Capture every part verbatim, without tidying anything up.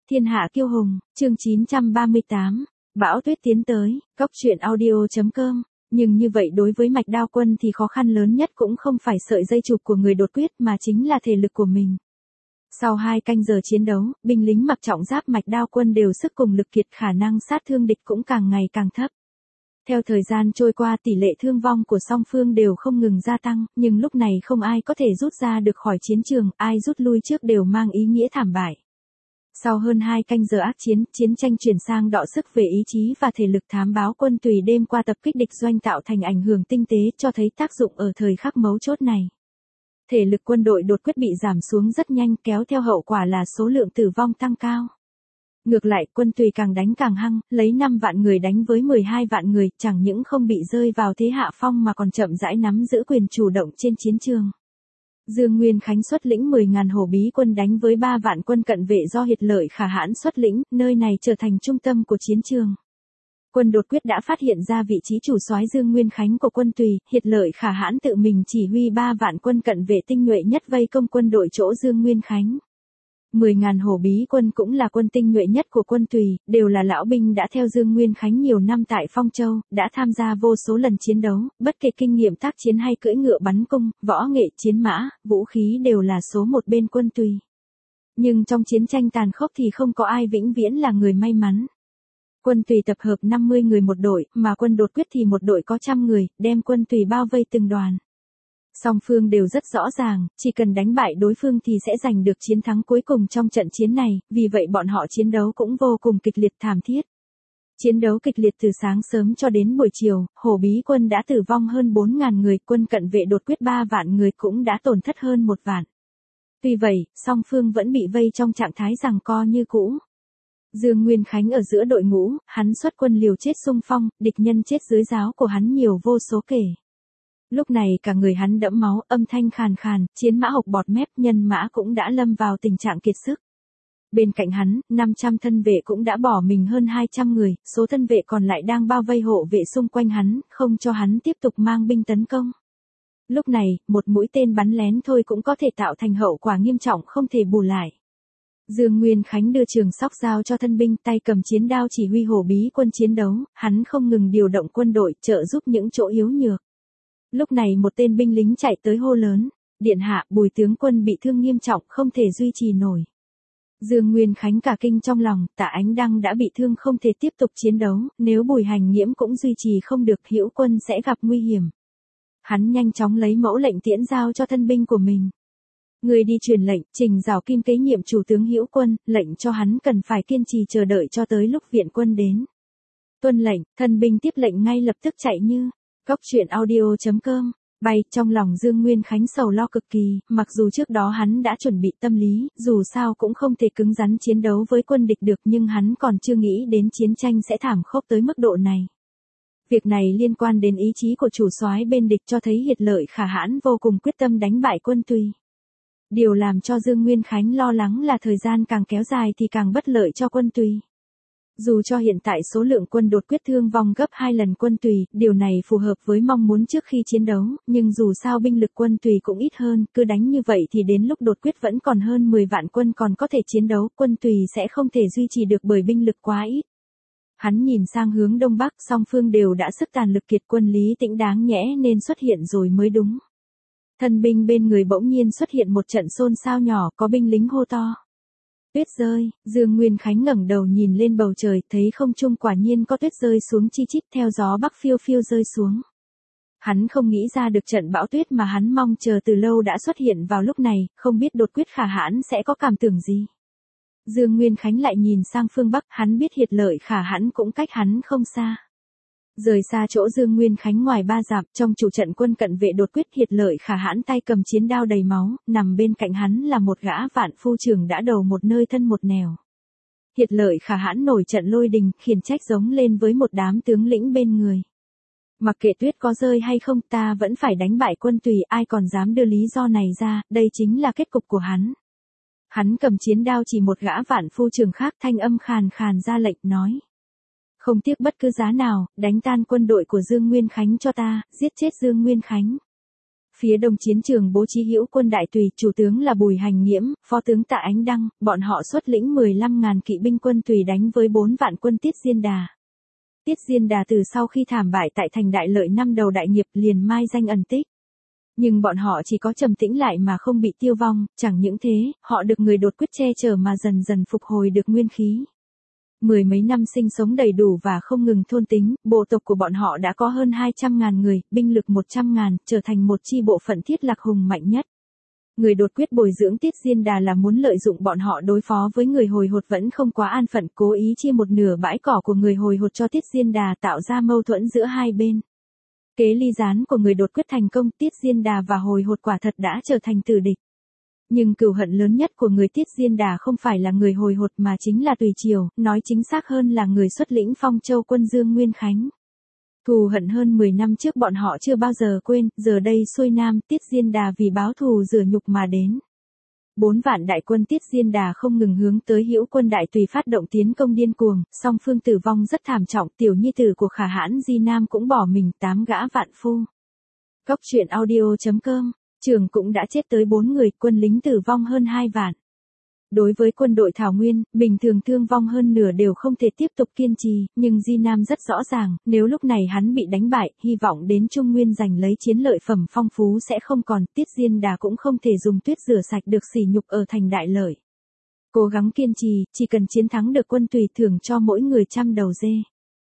Thiên hạ kiêu hùng, chương chín trăm ba mươi tám, bão tuyết tiến tới, cốc truyện audio chấm com. Nhưng như vậy đối với Mạch Đao Quân thì khó khăn lớn nhất cũng không phải sợi dây chụp của người đột quyết mà chính là thể lực của mình. Sau hai canh giờ chiến đấu, binh lính mặc trọng giáp Mạch Đao Quân đều sức cùng lực kiệt, khả năng sát thương địch cũng càng ngày càng thấp. Theo thời gian trôi qua, tỷ lệ thương vong của song phương đều không ngừng gia tăng, nhưng lúc này không ai có thể rút ra được khỏi chiến trường, ai rút lui trước đều mang ý nghĩa thảm bại. Sau hơn hai canh giờ ác chiến, chiến tranh chuyển sang đọ sức về ý chí và thể lực. Thám báo quân tùy đêm qua tập kích địch doanh tạo thành ảnh hưởng tinh tế, cho thấy tác dụng ở thời khắc mấu chốt này. Thể lực quân đội đột quyết bị giảm xuống rất nhanh, kéo theo hậu quả là số lượng tử vong tăng cao. Ngược lại, quân tùy càng đánh càng hăng, lấy năm vạn người đánh với mười hai vạn người, chẳng những không bị rơi vào thế hạ phong mà còn chậm rãi nắm giữ quyền chủ động trên chiến trường. Dương Nguyên Khánh xuất lĩnh mười ngàn hổ bí quân đánh với ba vạn quân cận vệ do Hiệt Lợi Khả Hãn xuất lĩnh, nơi này trở thành trung tâm của chiến trường. Quân đột quyết đã phát hiện ra vị trí chủ soái Dương Nguyên Khánh của quân tùy, Hiệt Lợi Khả Hãn tự mình chỉ huy ba vạn quân cận vệ tinh nhuệ nhất vây công quân đội chỗ Dương Nguyên Khánh. mười ngàn hổ bí quân cũng là quân tinh nhuệ nhất của quân tùy, đều là lão binh đã theo Dương Nguyên Khánh nhiều năm tại Phong Châu, đã tham gia vô số lần chiến đấu, bất kể kinh nghiệm tác chiến hay cưỡi ngựa bắn cung, võ nghệ chiến mã, vũ khí đều là số một bên quân tùy. Nhưng trong chiến tranh tàn khốc thì không có ai vĩnh viễn là người may mắn. Quân tùy tập hợp năm mươi người một đội, mà quân đột quyết thì một đội có trăm người, đem quân tùy bao vây từng đoàn. Song phương đều rất rõ ràng, chỉ cần đánh bại đối phương thì sẽ giành được chiến thắng cuối cùng trong trận chiến này, vì vậy bọn họ chiến đấu cũng vô cùng kịch liệt thảm thiết. Chiến đấu kịch liệt từ sáng sớm cho đến buổi chiều, hổ bí quân đã tử vong hơn bốn ngàn người, quân cận vệ đột quyết ba vạn người cũng đã tổn thất hơn một vạn. Tuy vậy, song phương vẫn bị vây trong trạng thái giằng co như cũ. Dương Nguyên Khánh ở giữa đội ngũ, hắn xuất quân liều chết xung phong, địch nhân chết dưới giáo của hắn nhiều vô số kể. Lúc này cả người hắn đẫm máu, âm thanh khàn khàn, chiến mã hộc bọt mép, nhân mã cũng đã lâm vào tình trạng kiệt sức. Bên cạnh hắn, năm trăm thân vệ cũng đã bỏ mình hơn hai trăm người, số thân vệ còn lại đang bao vây hộ vệ xung quanh hắn, không cho hắn tiếp tục mang binh tấn công. Lúc này, một mũi tên bắn lén thôi cũng có thể tạo thành hậu quả nghiêm trọng không thể bù lại. Dương Nguyên Khánh đưa trường sóc giao cho thân binh, tay cầm chiến đao chỉ huy hổ bí quân chiến đấu, hắn không ngừng điều động quân đội trợ giúp những chỗ yếu nhược. Lúc này một tên binh lính chạy tới hô lớn, điện hạ, Bùi tướng quân bị thương nghiêm trọng, không thể duy trì nổi. Dương Nguyên Khánh cả kinh trong lòng, Tạ Ánh Đăng đã bị thương không thể tiếp tục chiến đấu, nếu Bùi Hành Nghiễm cũng duy trì không được, Hữu quân sẽ gặp nguy hiểm. Hắn nhanh chóng lấy mẫu lệnh tiễn giao cho thân binh của mình. Người đi truyền lệnh, Trình Giảo Kim kế nhiệm chủ tướng Hữu quân, lệnh cho hắn cần phải kiên trì chờ đợi cho tới lúc viện quân đến. Tuân lệnh, thân binh tiếp lệnh ngay lập tức chạy như cốc truyện audio chấm com. Bay, trong lòng Dương Nguyên Khánh sầu lo cực kỳ, mặc dù trước đó hắn đã chuẩn bị tâm lý, dù sao cũng không thể cứng rắn chiến đấu với quân địch được, nhưng hắn còn chưa nghĩ đến chiến tranh sẽ thảm khốc tới mức độ này. Việc này liên quan đến ý chí của chủ soái bên địch, cho thấy Hiệt Lợi Khả Hãn vô cùng quyết tâm đánh bại quân tùy. Điều làm cho Dương Nguyên Khánh lo lắng là thời gian càng kéo dài thì càng bất lợi cho quân tùy. Dù cho hiện tại số lượng quân đột quyết thương vong gấp hai lần quân tùy, điều này phù hợp với mong muốn trước khi chiến đấu, nhưng dù sao binh lực quân tùy cũng ít hơn, cứ đánh như vậy thì đến lúc đột quyết vẫn còn hơn mười vạn quân còn có thể chiến đấu, quân tùy sẽ không thể duy trì được bởi binh lực quá ít. Hắn nhìn sang hướng đông bắc, song phương đều đã sức tàn lực kiệt, quân Lý Tĩnh đáng nhẽ nên xuất hiện rồi mới đúng. Thân binh bên người bỗng nhiên xuất hiện một trận xôn xao nhỏ, có binh lính hô to. Tuyết rơi, Dương Nguyên Khánh ngẩng đầu nhìn lên bầu trời, thấy không trung quả nhiên có tuyết rơi xuống chi chít theo gió bắc phiêu phiêu rơi xuống. Hắn không nghĩ ra được trận bão tuyết mà hắn mong chờ từ lâu đã xuất hiện vào lúc này, không biết đột quyết Khả Hãn sẽ có cảm tưởng gì. Dương Nguyên Khánh lại nhìn sang phương Bắc, hắn biết Hiệt Lợi Khả Hãn cũng cách hắn không xa. Rời xa chỗ Dương Nguyên Khánh ngoài ba dặm, trong chủ trận quân cận vệ đột quyết, Hiệt Lợi Khả Hãn tay cầm chiến đao đầy máu, nằm bên cạnh hắn là một gã vạn phu trưởng đã đầu một nơi thân một nẻo. Hiệt Lợi Khả Hãn nổi trận lôi đình, khiển trách giống lên với một đám tướng lĩnh bên người. Mặc kệ tuyết có rơi hay không, ta vẫn phải đánh bại quân tùy, ai còn dám đưa lý do này ra, đây chính là kết cục của hắn. Hắn cầm chiến đao chỉ một gã vạn phu trưởng khác, thanh âm khàn khàn ra lệnh nói. Không tiếc bất cứ giá nào, đánh tan quân đội của Dương Nguyên Khánh cho ta, giết chết Dương Nguyên Khánh. Phía đông chiến trường bố trí hữu quân đại tùy, chủ tướng là Bùi Hành Nghiễm, phó tướng Tạ Ánh Đăng, bọn họ xuất lĩnh mười lăm ngàn kỵ binh quân tùy đánh với bốn vạn quân Tiết Diên Đà. Tiết Diên Đà từ sau khi thảm bại tại thành Đại Lợi năm đầu đại nghiệp liền mai danh ẩn tích. Nhưng bọn họ chỉ có trầm tĩnh lại mà không bị tiêu vong, chẳng những thế, họ được người đột quyết che chở mà dần dần phục hồi được nguyên khí. Mười mấy năm sinh sống đầy đủ và không ngừng thôn tính, bộ tộc của bọn họ đã có hơn hai trăm ngàn người, binh lực một trăm ngàn, trở thành một chi bộ phận thiết lạc hùng mạnh nhất. Người đột quyết bồi dưỡng Tiết Diên Đà là muốn lợi dụng bọn họ đối phó với người hồi hột vẫn không quá an phận, cố ý chia một nửa bãi cỏ của người hồi hột cho Tiết Diên Đà, tạo ra mâu thuẫn giữa hai bên. Kế ly gián của người đột quyết thành công, Tiết Diên Đà và hồi hột quả thật đã trở thành tử địch. Nhưng cừu hận lớn nhất của người Tiết Diên Đà không phải là người hồi hột mà chính là Tùy Triều, nói chính xác hơn là người xuất lĩnh Phong Châu quân Dương Nguyên Khánh. Thù hận hơn mười năm trước bọn họ chưa bao giờ quên, giờ đây xuôi nam, Tiết Diên Đà vì báo thù rửa nhục mà đến. Bốn vạn đại quân Tiết Diên Đà không ngừng hướng tới hữu quân đại tùy phát động tiến công điên cuồng, song phương tử vong rất thảm trọng, tiểu nhi tử của Khả Hãn Di Nam cũng bỏ mình, tám gã vạn phu. Cốc truyện audio chấm com, trường cũng đã chết tới bốn người, quân lính tử vong hơn hai vạn. Đối với quân đội Thảo Nguyên, bình thường thương vong hơn nửa đều không thể tiếp tục kiên trì, nhưng Di Nam rất rõ ràng, nếu lúc này hắn bị đánh bại, hy vọng đến Trung Nguyên giành lấy chiến lợi phẩm phong phú sẽ không còn, Tiết Diên Đà cũng không thể dùng tuyết rửa sạch được sỉ nhục ở thành Đại Lợi. Cố gắng kiên trì, chỉ cần chiến thắng được quân tùy thưởng cho mỗi người trăm đầu dê.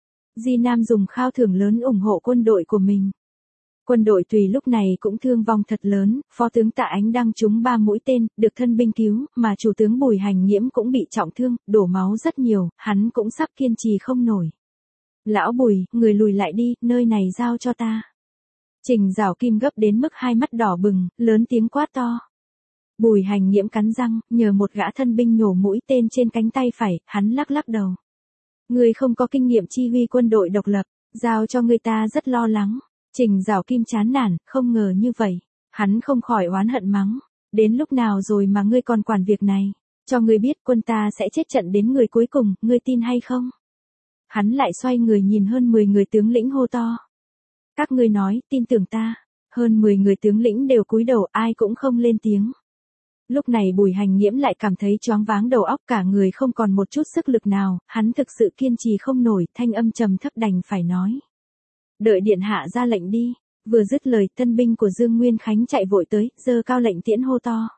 Di Nam dùng khao thưởng lớn ủng hộ quân đội của mình. Quân đội tùy lúc này cũng thương vong thật lớn, phó tướng Tạ Ánh Đăng trúng ba mũi tên, được thân binh cứu, mà chủ tướng Bùi Hành Nghiễm cũng bị trọng thương, đổ máu rất nhiều, hắn cũng sắp kiên trì không nổi. Lão Bùi, người lùi lại đi, nơi này giao cho ta. Trình Giảo Kim gấp đến mức hai mắt đỏ bừng, lớn tiếng quát to. Bùi Hành Nghiễm cắn răng, nhờ một gã thân binh nhổ mũi tên trên cánh tay phải, hắn lắc lắc đầu. Người không có kinh nghiệm chi huy quân đội độc lập, giao cho người ta rất lo lắng. Trình Giảo Kim chán nản, không ngờ như vậy. Hắn không khỏi oán hận mắng. Đến lúc nào rồi mà ngươi còn quản việc này? Cho ngươi biết quân ta sẽ chết trận đến người cuối cùng, ngươi tin hay không? Hắn lại xoay người nhìn hơn mười người tướng lĩnh hô to. Các ngươi nói, tin tưởng ta. Hơn mười người tướng lĩnh đều cúi đầu, ai cũng không lên tiếng. Lúc này Bùi Hành Nghiễm lại cảm thấy choáng váng đầu óc, cả người không còn một chút sức lực nào, hắn thực sự kiên trì không nổi, thanh âm trầm thấp đành phải nói. Đợi điện hạ ra lệnh đi. Vừa dứt lời, thân binh của Dương Nguyên Khánh chạy vội tới, giơ cao lệnh tiễn hô to.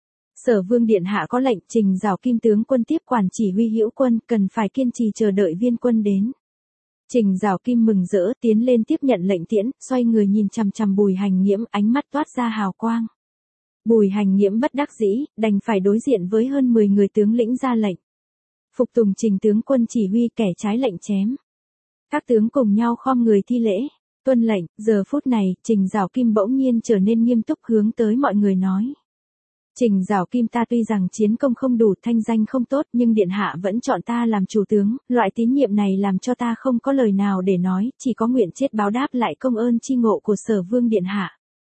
Sở Vương điện hạ có lệnh, Trình Giảo Kim tướng quân tiếp quản chỉ huy hữu quân, cần phải kiên trì chờ đợi viên quân đến. Trình Giảo Kim mừng rỡ tiến lên tiếp nhận lệnh tiễn, xoay người nhìn chằm chằm Bùi Hành Nghiễm, ánh mắt toát ra hào quang. Bùi Hành Nghiễm bất đắc dĩ, đành phải đối diện với hơn mười người tướng lĩnh ra lệnh. Phục tùng Trình tướng quân chỉ huy, kẻ trái lệnh chém. Các tướng cùng nhau khom người thi lễ, tuân lệnh. Giờ phút này, Trình Giảo Kim bỗng nhiên trở nên nghiêm túc hướng tới mọi người nói. Trình Giảo Kim, ta tuy rằng chiến công không đủ, thanh danh không tốt, nhưng điện hạ vẫn chọn ta làm chủ tướng, loại tín nhiệm này làm cho ta không có lời nào để nói, chỉ có nguyện chết báo đáp lại công ơn chi ngộ của Sở Vương điện hạ.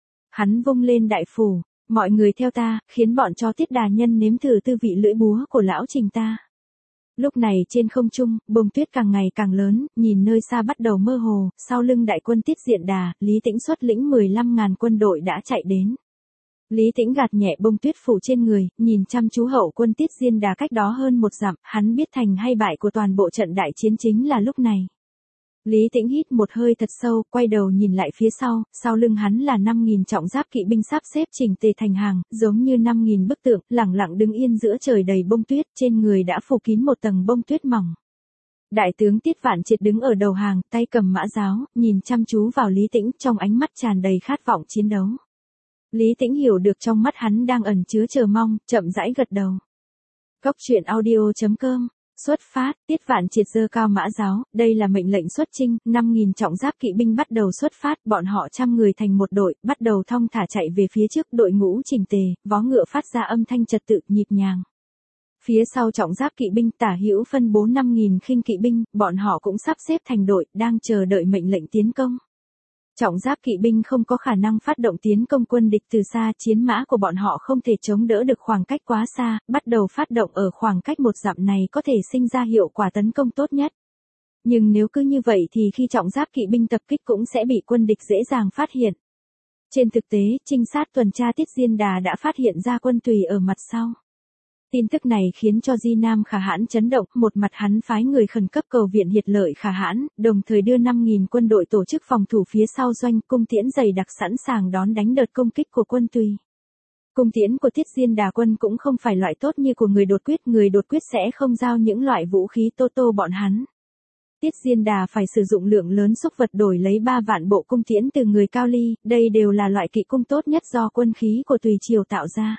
Hắn vung lên đại phủ, mọi người theo ta, khiến bọn chó Tiết Đà nhân nếm thử tư vị lưỡi búa của lão Trình ta. Lúc này trên không trung, bông tuyết càng ngày càng lớn, nhìn nơi xa bắt đầu mơ hồ, sau lưng đại quân Tiết Diện Đà, Lý Tĩnh xuất lĩnh mười lăm ngàn quân đội đã chạy đến. Lý Tĩnh gạt nhẹ bông tuyết phủ trên người, nhìn chăm chú hậu quân Tiết Diên Đà cách đó hơn một dặm, hắn biết thành hay bại của toàn bộ trận đại chiến chính là lúc này. Lý Tĩnh hít một hơi thật sâu, quay đầu nhìn lại phía sau, sau lưng hắn là năm nghìn trọng giáp kỵ binh sắp xếp chỉnh tề thành hàng, giống như năm nghìn bức tượng, lẳng lặng đứng yên giữa trời đầy bông tuyết, trên người đã phủ kín một tầng bông tuyết mỏng. Đại tướng Tiết Vạn Triệt đứng ở đầu hàng, tay cầm mã giáo, nhìn chăm chú vào Lý Tĩnh, trong ánh mắt tràn đầy khát vọng chiến đấu. Lý Tĩnh hiểu được trong mắt hắn đang ẩn chứa chờ mong, chậm rãi gật đầu. Cốc truyện audio chấm com. Xuất phát, Tiết Vạn Triệt giơ cao mã giáo, đây là mệnh lệnh xuất chinh, năm nghìn trọng giáp kỵ binh bắt đầu xuất phát, bọn họ trăm người thành một đội, bắt đầu thong thả chạy về phía trước, đội ngũ chỉnh tề, vó ngựa phát ra âm thanh trật tự, nhịp nhàng. Phía sau trọng giáp kỵ binh tả hữu phân bố năm nghìn khinh kỵ binh, bọn họ cũng sắp xếp thành đội, đang chờ đợi mệnh lệnh tiến công. Trọng giáp kỵ binh không có khả năng phát động tiến công quân địch từ xa, chiến mã của bọn họ không thể chống đỡ được khoảng cách quá xa, bắt đầu phát động ở khoảng cách một dặm này có thể sinh ra hiệu quả tấn công tốt nhất. Nhưng nếu cứ như vậy thì khi trọng giáp kỵ binh tập kích cũng sẽ bị quân địch dễ dàng phát hiện. Trên thực tế, trinh sát tuần tra Tiết Diên Đà đã phát hiện ra quân Tùy ở mặt sau. Tin tức này khiến cho Di Nam Khả Hãn chấn động, một mặt hắn phái người khẩn cấp cầu viện Hiệt Lợi Khả Hãn, đồng thời đưa năm nghìn quân đội tổ chức phòng thủ phía sau doanh, cung tiễn dày đặc sẵn sàng đón đánh đợt công kích của quân Tùy. Cung tiễn của Tiết Diên Đà quân cũng không phải loại tốt như của người đột quyết, người đột quyết sẽ không giao những loại vũ khí tô tô bọn hắn. Tiết Diên Đà phải sử dụng lượng lớn súc vật đổi lấy ba vạn bộ cung tiễn từ người Cao Ly, đây đều là loại kỵ cung tốt nhất do quân khí của Tùy triều tạo ra.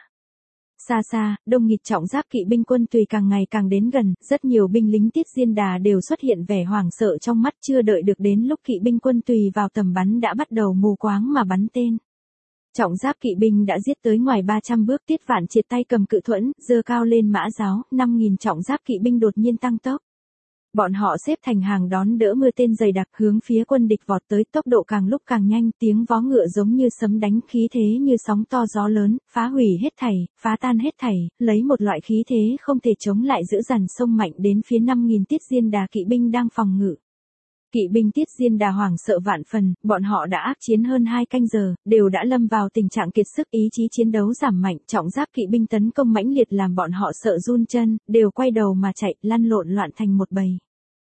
Xa xa, đông nghịt trọng giáp kỵ binh quân Tùy càng ngày càng đến gần, rất nhiều binh lính Tiết Diên Đà đều xuất hiện vẻ hoảng sợ trong mắt, chưa đợi được đến lúc kỵ binh quân Tùy vào tầm bắn đã bắt đầu mù quáng mà bắn tên. Trọng giáp kỵ binh đã giết tới ngoài ba trăm bước, Tiết Vạn triệt tay cầm cự thuẫn, giơ cao lên mã giáo, năm nghìn trọng giáp kỵ binh đột nhiên tăng tốc. Bọn họ xếp thành hàng đón đỡ mưa tên dày đặc hướng phía quân địch vọt tới, tốc độ càng lúc càng nhanh, tiếng vó ngựa giống như sấm đánh, khí thế như sóng to gió lớn, phá hủy hết thảy, phá tan hết thảy, lấy một loại khí thế không thể chống lại dữ dằn xông mạnh đến phía năm nghìn Tiết Diên Đà kỵ binh đang phòng ngự. Kỵ binh Tiết Diên Đà hoảng sợ vạn phần, bọn họ đã ác chiến hơn hai canh giờ, đều đã lâm vào tình trạng kiệt sức, ý chí chiến đấu giảm mạnh, trọng giáp kỵ binh tấn công mãnh liệt làm bọn họ sợ run chân, đều quay đầu mà chạy, lăn lộn loạn thành một bầy.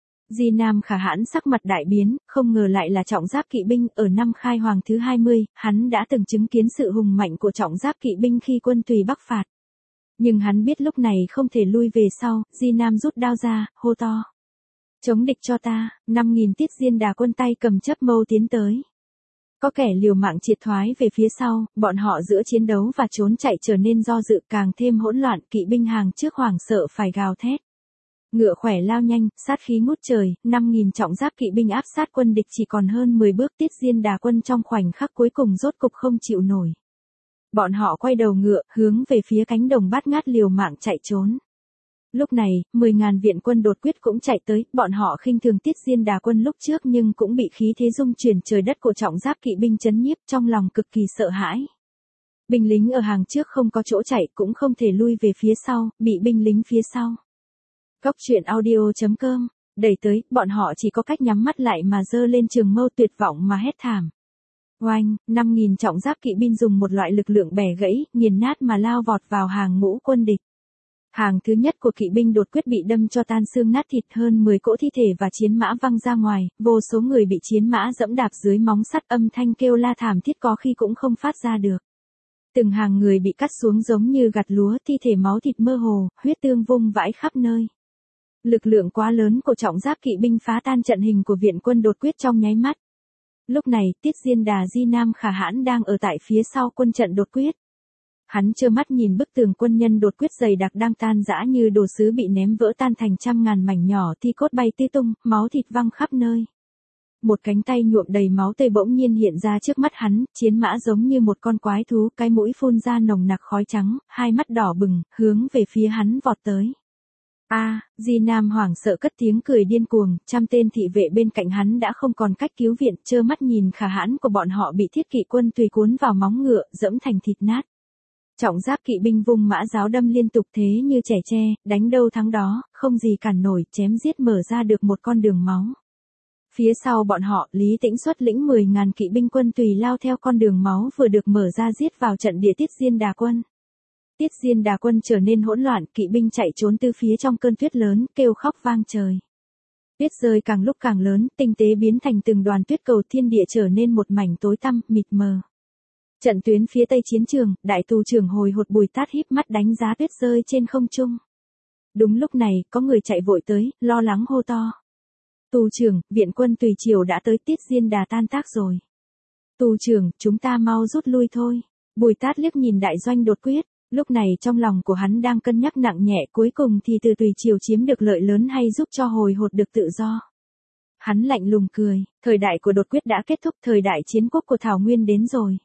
Di Nam Khả Hãn sắc mặt đại biến, không ngờ lại là trọng giáp kỵ binh, ở năm khai hoàng thứ hai mươi, hắn đã từng chứng kiến sự hùng mạnh của trọng giáp kỵ binh khi quân Tùy bắc phạt. Nhưng hắn biết lúc này không thể lui về sau, Di Nam rút đao ra, hô to. Chống địch cho ta, năm nghìn Tiết Diên Đà quân tay cầm chấp mâu tiến tới. Có kẻ liều mạng triệt thoái về phía sau, bọn họ giữa chiến đấu và trốn chạy trở nên do dự, càng thêm hỗn loạn, kỵ binh hàng trước hoảng sợ phải gào thét. Ngựa khỏe lao nhanh, sát khí ngút trời, năm nghìn trọng giáp kỵ binh áp sát quân địch chỉ còn hơn mười bước, Tiết Diên Đà quân trong khoảnh khắc cuối cùng rốt cục không chịu nổi. Bọn họ quay đầu ngựa, hướng về phía cánh đồng bát ngát liều mạng chạy trốn. Lúc này, mười ngàn viện quân đột quyết cũng chạy tới, bọn họ khinh thường Tiết Diên Đà quân lúc trước nhưng cũng bị khí thế rung chuyển trời đất của trọng giáp kỵ binh chấn nhiếp, trong lòng cực kỳ sợ hãi. Binh lính ở hàng trước không có chỗ chạy, cũng không thể lui về phía sau, bị binh lính phía sau. Góc truyện audio chấm com, đẩy tới, bọn họ chỉ có cách nhắm mắt lại mà giơ lên trường mâu tuyệt vọng mà hét thảm. Oanh, năm nghìn trọng giáp kỵ binh dùng một loại lực lượng bẻ gãy, nghiền nát mà lao vọt vào hàng ngũ quân địch. Hàng thứ nhất của kỵ binh đột quyết bị đâm cho tan xương nát thịt, hơn mười cỗ thi thể và chiến mã văng ra ngoài, vô số người bị chiến mã dẫm đạp dưới móng sắt, âm thanh kêu la thảm thiết có khi cũng không phát ra được. Từng hàng người bị cắt xuống giống như gặt lúa, thi thể máu thịt mơ hồ, huyết tương vung vãi khắp nơi. Lực lượng quá lớn của trọng giáp kỵ binh phá tan trận hình của viện quân đột quyết trong nháy mắt. Lúc này, Tiết Diên Đà Di Nam Khả Hãn đang ở tại phía sau quân trận đột quyết. Hắn trơ mắt nhìn bức tường quân nhân đột quyết dày đặc đang tan rã như đồ sứ bị ném vỡ tan thành trăm ngàn mảnh nhỏ, thi cốt bay tứ tung, máu thịt văng khắp nơi. Một cánh tay nhuộm đầy máu tươi bỗng nhiên hiện ra trước mắt hắn, chiến mã giống như một con quái thú, cái mũi phun ra nồng nặc khói trắng, hai mắt đỏ bừng, hướng về phía hắn vọt tới. A, à, Di Nam hoảng sợ cất tiếng cười điên cuồng, trăm tên thị vệ bên cạnh hắn đã không còn cách cứu viện, trơ mắt nhìn Khả Hãn của bọn họ bị thiết kỵ quân Tùy cuốn vào móng ngựa, dẫm thành thịt nát. Trọng giáp kỵ binh vung mã giáo đâm liên tục thế như trẻ tre, đánh đâu thắng đó, không gì cản nổi, chém giết mở ra được một con đường máu. Phía sau bọn họ, Lý Tĩnh xuất lĩnh mười ngàn kỵ binh quân Tùy lao theo con đường máu vừa được mở ra giết vào trận địa Tiết Diên Đà quân. Tiết Diên Đà quân trở nên hỗn loạn, kỵ binh chạy trốn từ phía trong cơn tuyết lớn, kêu khóc vang trời. Tuyết rơi càng lúc càng lớn, tinh tế biến thành từng đoàn tuyết cầu, thiên địa trở nên một mảnh tối tăm, mịt mờ. Trận tuyến phía tây chiến trường, đại tù trưởng Hồi Hột Bùi Tát híp mắt đánh giá tuyết rơi trên không trung. Đúng lúc này, có người chạy vội tới, lo lắng hô to. Tù trưởng, viện quân Tùy triều đã tới, Tiết Diên Đà tan tác rồi. Tù trưởng, chúng ta mau rút lui thôi. Bùi Tát liếc nhìn đại doanh đột quyết. Lúc này trong lòng của hắn đang cân nhắc nặng nhẹ, cuối cùng thì từ Tùy triều chiếm được lợi lớn hay giúp cho Hồi Hột được tự do. Hắn lạnh lùng cười, thời đại của đột quyết đã kết thúc, thời đại chiến quốc của Thảo Nguyên đến rồi.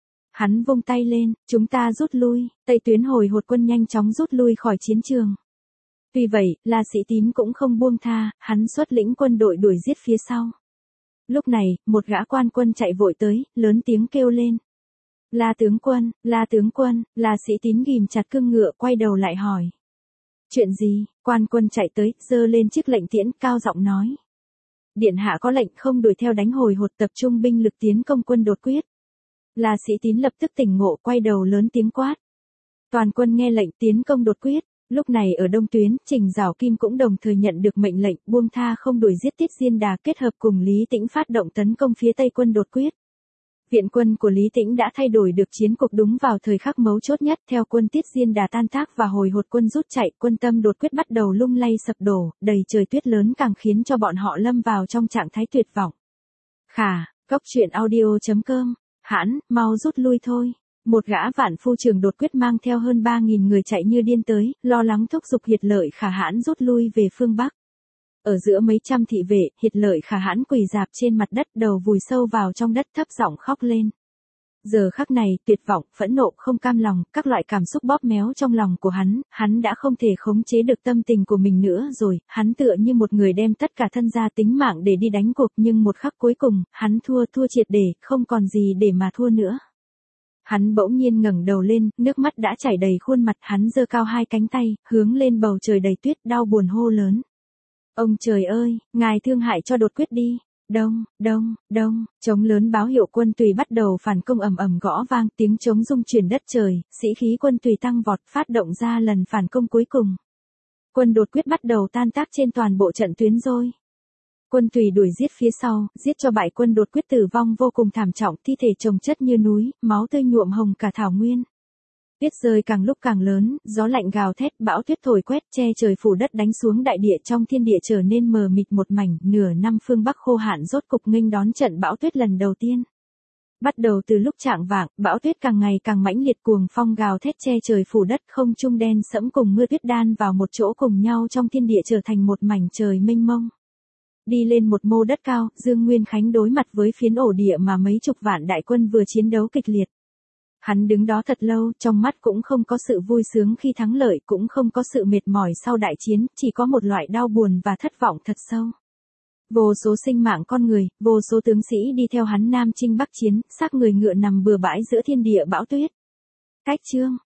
Hắn vung tay lên, chúng ta rút lui, Tây tuyến Hồi Hột quân nhanh chóng rút lui khỏi chiến trường. Tuy vậy, La Sĩ Tín cũng không buông tha, hắn xuất lĩnh quân đội đuổi giết phía sau. Lúc này, một gã quan quân chạy vội tới, lớn tiếng kêu lên. La tướng quân, La tướng quân, La Sĩ Tín ghìm chặt cương ngựa quay đầu lại hỏi. Chuyện gì? Quan quân chạy tới, giơ lên chiếc lệnh tiễn, cao giọng nói. Điện hạ có lệnh không đuổi theo đánh Hồi Hột, tập trung binh lực tiến công quân đột quyết. La Sĩ Tín lập tức tỉnh ngộ, quay đầu lớn tiếng quát. Toàn quân nghe lệnh tiến công đột quyết. Lúc này ở đông tuyến, Trình Giảo Kim cũng đồng thời nhận được mệnh lệnh buông tha không đuổi giết Tiết Diên Đà, kết hợp cùng Lý Tĩnh phát động tấn công phía Tây quân đột quyết. Viện quân của Lý Tĩnh đã thay đổi được chiến cục đúng vào thời khắc mấu chốt nhất, theo quân Tiết Diên Đà tan tác và hồi hột quân rút chạy, quân tâm đột quyết bắt đầu lung lay sập đổ, đầy trời tuyết lớn càng khiến cho bọn họ lâm vào trong trạng thái tuyệt vọng. Khà, cốc truyện audio chấm com, hãn, mau rút lui thôi. Một gã vạn phu trưởng đột quyết mang theo hơn ba nghìn người chạy như điên tới, lo lắng thúc giục Hiệt Lợi Khả Hãn rút lui về phương Bắc. Ở giữa mấy trăm thị vệ, Hiệt Lợi Khả Hãn quỳ rạp trên mặt đất, đầu vùi sâu vào trong đất, thấp giọng khóc lên. Giờ khắc này, tuyệt vọng, phẫn nộ, không cam lòng, các loại cảm xúc bóp méo trong lòng của hắn, hắn đã không thể khống chế được tâm tình của mình nữa rồi, hắn tựa như một người đem tất cả thân gia tính mạng để đi đánh cuộc, nhưng một khắc cuối cùng, hắn thua thua triệt để, không còn gì để mà thua nữa. Hắn bỗng nhiên ngẩng đầu lên, nước mắt đã chảy đầy khuôn mặt, hắn giơ cao hai cánh tay, hướng lên bầu trời đầy tuyết, đau buồn hô lớn. Ông trời ơi, ngài thương hại cho đột quyết đi. Đông, đông, đông, trống lớn báo hiệu quân Tùy bắt đầu phản công, ầm ầm gõ vang, tiếng trống rung chuyển đất trời, sĩ khí quân Tùy tăng vọt, phát động ra lần phản công cuối cùng. Quân đột quyết bắt đầu tan tác trên toàn bộ trận tuyến rồi. Quân Tùy đuổi giết phía sau, giết cho bại quân đột quyết tử vong vô cùng thảm trọng, thi thể chồng chất như núi, máu tươi nhuộm hồng cả thảo nguyên. Tuyết rơi càng lúc càng lớn, gió lạnh gào thét, bão tuyết thổi quét, che trời phủ đất đánh xuống đại địa, trong thiên địa trở nên mờ mịt một mảnh, nửa năm phương Bắc khô hạn rốt cục nghênh đón trận bão tuyết lần đầu tiên. Bắt đầu từ lúc chạng vạng, bão tuyết càng ngày càng mãnh liệt, cuồng phong gào thét che trời phủ đất, không trung đen sẫm cùng mưa tuyết đan vào một chỗ cùng nhau trong thiên địa trở thành một mảnh trời mênh mông. Đi lên một mô đất cao, Dương Nguyên Khánh đối mặt với phiến ổ địa mà mấy chục vạn đại quân vừa chiến đấu kịch liệt. Hắn đứng đó thật lâu, trong mắt cũng không có sự vui sướng khi thắng lợi, cũng không có sự mệt mỏi sau đại chiến, chỉ có một loại đau buồn và thất vọng thật sâu. Vô số sinh mạng con người, vô số tướng sĩ đi theo hắn nam chinh bắc chiến, xác người ngựa nằm bừa bãi giữa thiên địa bão tuyết. Cách chương